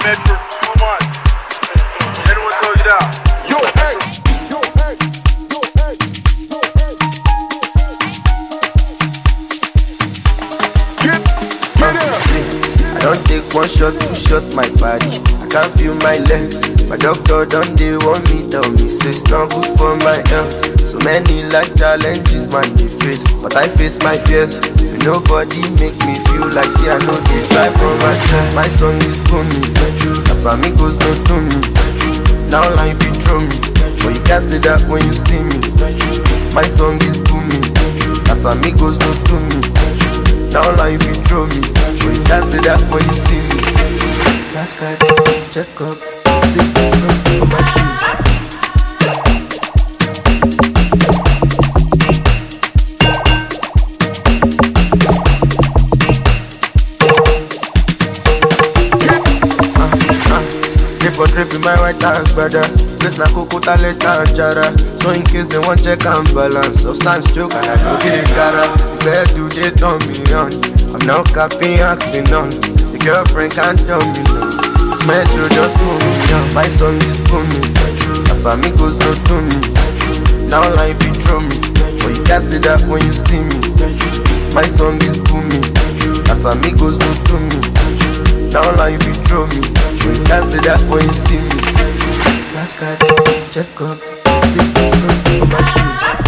Medford, come on. Anyone told you that? Yo, hey, yo, hey, yo, hey, yo, hey. Get I don't take one shot, two shots, my body. I can't feel my legs. My doctor done they want me, tell me say strong good for my health. So many like challenges man they face, but I face my fears. Nobody make me feel like see I know they try for myself. My song is booming, as amigos don't do me. Now life you throw me, but you can't say that when you see me. My song is booming, as amigos don't do me. Now life you throw me, but you can't say that when you see me. Last card, check up, take this for my shoes. Drip in my white hands, brother. Place na coco talent and jara. So in case they want check and balance, substance joke and I go get it cara. Where do they turn me on? I'm now capping, ask me none. The girlfriend can't tell me no. This metro just pull me down. My song is booming, as amigos don't do me. Now life you throw me, but you can't say that when you see me. My song is booming, as amigos don't do me. Now life you throw me, but you can't say that when you see me. Last card, check up, take this for my shoes.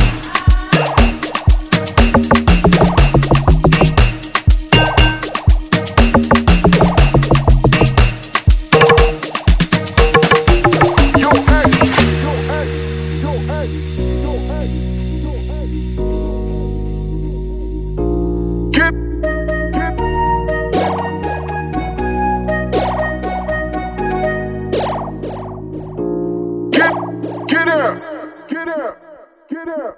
Get out! Get out! Get out!